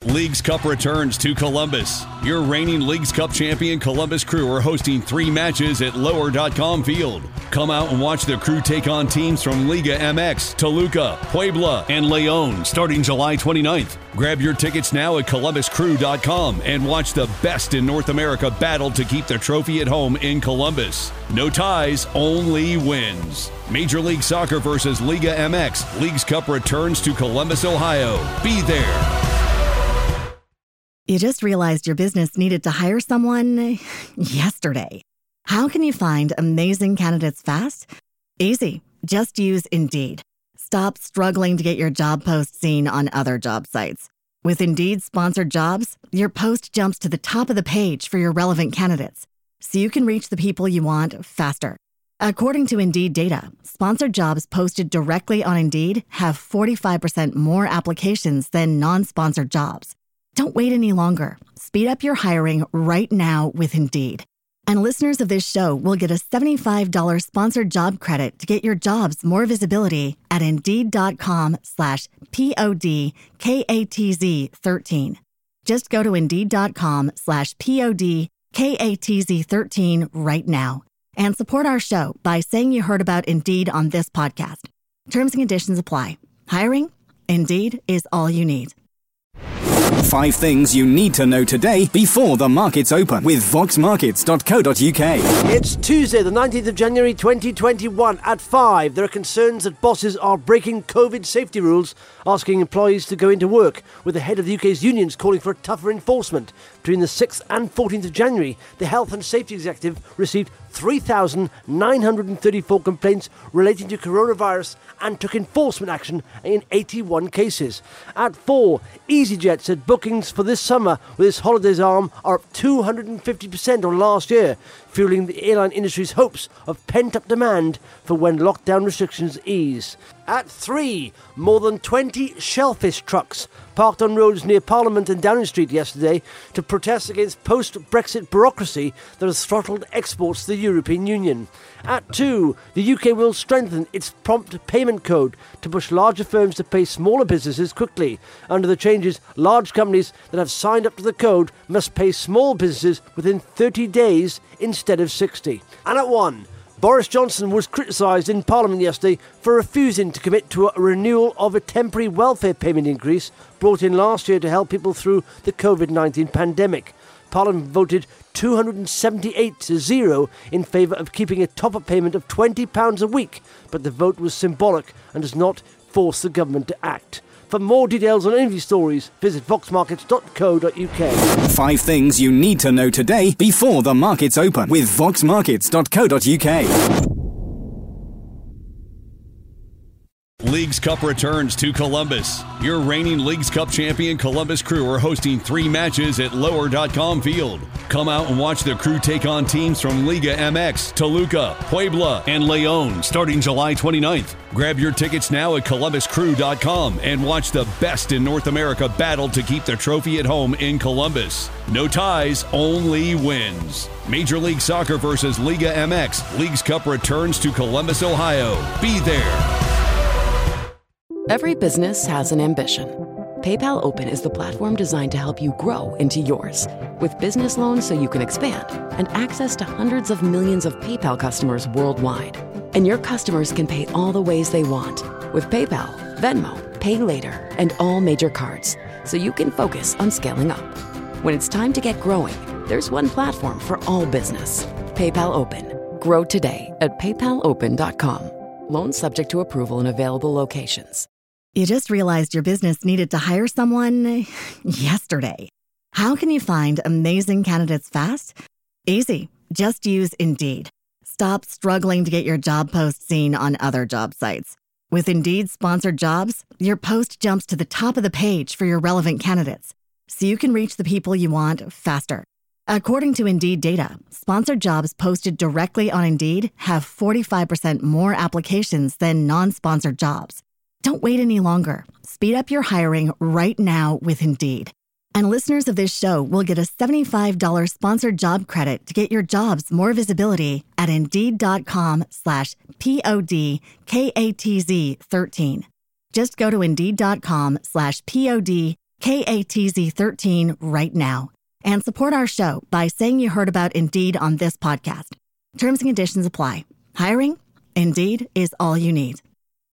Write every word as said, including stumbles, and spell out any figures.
Leagues Cup returns to Columbus. Your reigning Leagues Cup champion Columbus Crew are hosting three matches at lower dot com Field. Come out and watch the Crew take on teams from Liga M X, Toluca, Puebla, and León starting July twenty-ninth. Grab your tickets now at columbus crew dot com and watch the best in North America battle to keep the trophy at home in Columbus. No ties, only wins. Major League Soccer versus Liga M X. Leagues Cup returns to Columbus, Ohio. Be there. You just realized your business needed to hire someone yesterday. How can you find amazing candidates fast? Easy. Just use Indeed. Stop struggling to get your job post seen on other job sites. With Indeed sponsored jobs, your post jumps to the top of the page for your relevant candidates, so you can reach the people you want faster. According to Indeed data, sponsored jobs posted directly on Indeed have forty-five percent more applications than non-sponsored jobs. Don't wait any longer. Speed up your hiring right now with Indeed. And listeners of this show will get a seventy-five dollars sponsored job credit to get your jobs more visibility at Indeed.com slash P-O-D-K-A-T-Z 13. Just go to Indeed.com slash P-O-D-K-A-T-Z 13 right now and support our show by saying you heard about Indeed on this podcast. Terms and conditions apply. Hiring? Indeed is all you need. Five things you need to know today before the markets open with vox markets dot co dot U K. It's Tuesday, the nineteenth of January twenty twenty-one at five. There are concerns that bosses are breaking COVID safety rules, asking employees to go into work, with the head of the U K's unions calling for tougher enforcement. Between the sixth and fourteenth of January, the Health and Safety Executive received three thousand nine hundred thirty-four complaints relating to coronavirus and took enforcement action in eighty-one cases. At four, EasyJet said bookings for this summer with its holidays arm are up two hundred fifty percent on last year, fueling the airline industry's hopes of pent-up demand for when lockdown restrictions ease. At three, more than twenty shellfish trucks parked on roads near Parliament and Downing Street yesterday to protest against post-Brexit bureaucracy that has throttled exports to the European Union. At two, the U K will strengthen its prompt payment code to push larger firms to pay smaller businesses quickly. Under the changes, large companies that have signed up to the code must pay small businesses within thirty days instead of sixty. And at one, Boris Johnson was criticised in Parliament yesterday for refusing to commit to a renewal of a temporary welfare payment increase brought in last year to help people through the COVID nineteen pandemic. Parliament voted two hundred seventy-eight to zero in favour of keeping a top-up payment of twenty pounds a week, but the vote was symbolic and does not force the government to act. For more details on any of these stories, visit vox markets dot co dot U K. Five things you need to know today before the markets open with vox markets dot co dot U K. Leagues Cup returns to Columbus. Your reigning Leagues Cup champion Columbus Crew are hosting three matches at lower dot com Field. Come out and watch the Crew take on teams from Liga M X, Toluca, Puebla, and León starting July twenty-ninth. Grab your tickets now at columbus crew dot com and watch the best in North America battle to keep the trophy at home in Columbus. No ties, only wins. Major League Soccer versus Liga M X. Leagues Cup returns to Columbus, Ohio. Be there. Every business has an ambition. PayPal Open is the platform designed to help you grow into yours. With business loans so you can expand and access to hundreds of millions of PayPal customers worldwide. And your customers can pay all the ways they want with PayPal, Venmo, Pay Later, and all major cards, so you can focus on scaling up. When it's time to get growing, there's one platform for all business. PayPal Open. Grow today at paypal open dot com. Loans subject to approval in available locations. You just realized your business needed to hire someone yesterday. How can you find amazing candidates fast? Easy. Just use Indeed. Stop struggling to get your job post seen on other job sites. With Indeed sponsored jobs, your post jumps to the top of the page for your relevant candidates, so you can reach the people you want faster. According to Indeed data, sponsored jobs posted directly on Indeed have forty-five percent more applications than non-sponsored jobs. Don't wait any longer. Speed up your hiring right now with Indeed. And listeners of this show will get a seventy-five dollars sponsored job credit to get your jobs more visibility at Indeed.com slash P-O-D-K-A-T-Z 13. Just go to Indeed.com slash P-O-D K A T Z thirteen right now. And support our show by saying you heard about Indeed on this podcast. Terms and conditions apply. Hiring? Indeed is all you need.